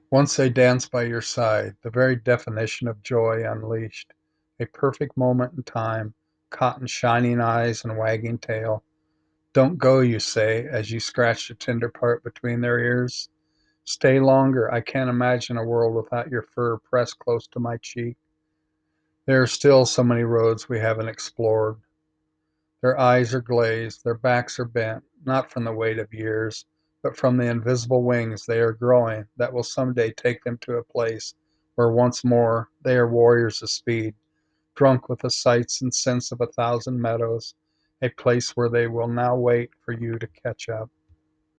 Once they dance by your side, the very definition of joy unleashed. A perfect moment in time, caught in shining eyes and wagging tail. Don't go, you say, as you scratch the tender part between their ears. Stay longer. I can't imagine a world without your fur pressed close to my cheek. There are still so many roads we haven't explored. Their eyes are glazed, their backs are bent, not from the weight of years, but from the invisible wings they are growing that will some day take them to a place where once more they are warriors of speed, drunk with the sights and scents of a thousand meadows, a place where they will now wait for you to catch up.